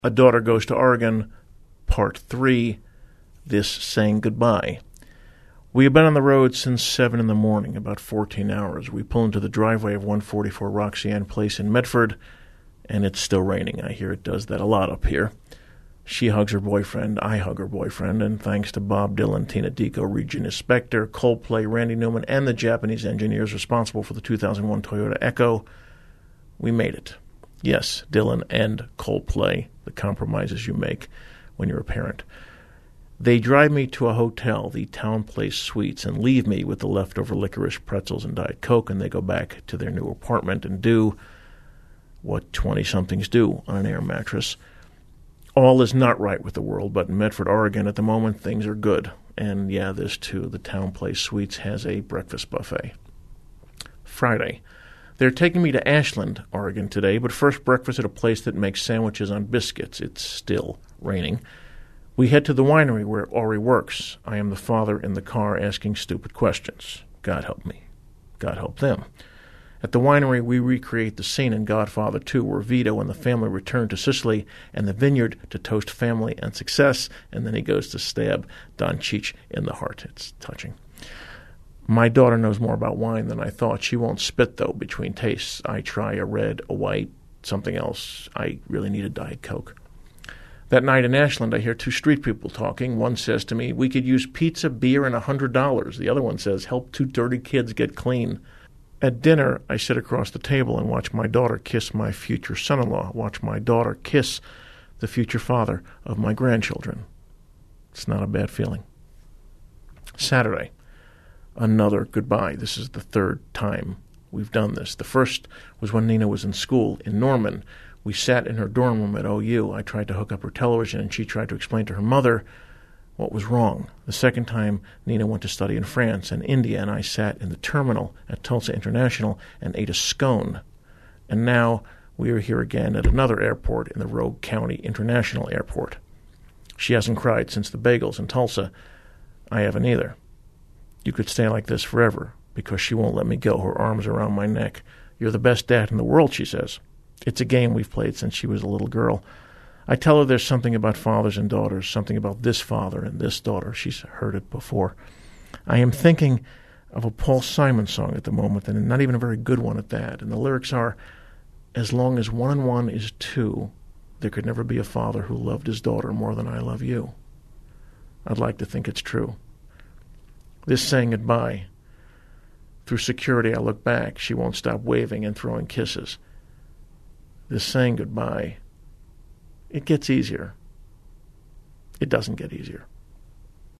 A Daughter Goes to Oregon, Part 3, This Saying Goodbye. We have been on the road since 7 in the morning, about 14 hours. We pull into the driveway of 144 Roxanne Place in Medford, and it's still raining. I hear it does that a lot up here. She hugs her boyfriend, I hug her boyfriend, and thanks to Bob Dylan, Tina Dico, Regina Spektor, Coldplay, Randy Newman, and the Japanese engineers responsible for the 2001 Toyota Echo, we made it. Yes, Dylan and Coldplay, the compromises you make when you're a parent. They drive me to a hotel, the Town Place Suites, and leave me with the leftover licorice, pretzels, and Diet Coke, and they go back to their new apartment and do what 20-somethings do on an air mattress. All is not right with the world, but in Medford, Oregon, at the moment, things are good. And yeah, this too, the Town Place Suites has a breakfast buffet. Friday. They're taking me to Ashland, Oregon today, but first breakfast at a place that makes sandwiches on biscuits. It's still raining. We head to the winery where Ori works. I am the father in the car asking stupid questions. God help me. God help them. At the winery, we recreate the scene in Godfather 2 where Vito and the family return to Sicily and the vineyard to toast family and success, and then he goes to stab Don Cheech in the heart. It's touching. My daughter knows more about wine than I thought. She won't spit, though, between tastes. I try a red, a white, something else. I really need a Diet Coke. That night in Ashland, I hear two street people talking. One says to me, "We could use pizza, beer, and $100. The other one says, "Help two dirty kids get clean." At dinner, I sit across the table and watch my daughter kiss my future son-in-law, watch my daughter kiss the future father of my grandchildren. It's not a bad feeling. Saturday. Another goodbye. This is the third time we've done this. The first was when Nina was in school in Norman. We sat in her dorm room at OU. I tried to hook up her television, and she tried to explain to her mother what was wrong. The second time, Nina went to study in France and India, and I sat in the terminal at Tulsa International and ate a scone. And now we are here again at another airport in the Rogue County International Airport. She hasn't cried since the bagels in Tulsa. I haven't either. You could stay like this forever, because she won't let me go, her arms around my neck. You're the best dad in the world, she says. It's a game we've played since she was a little girl. I tell her there's something about fathers and daughters, something about this father and this daughter. She's heard it before. I am thinking of a Paul Simon song at the moment, and not even a very good one at that. And the lyrics are, "As long as 1 and 1 is 2, there could never be a father who loved his daughter more than I love you." I'd like to think it's true. This saying goodbye. Through security, I look back. She won't stop waving and throwing kisses. This saying goodbye, it gets easier. It doesn't get easier.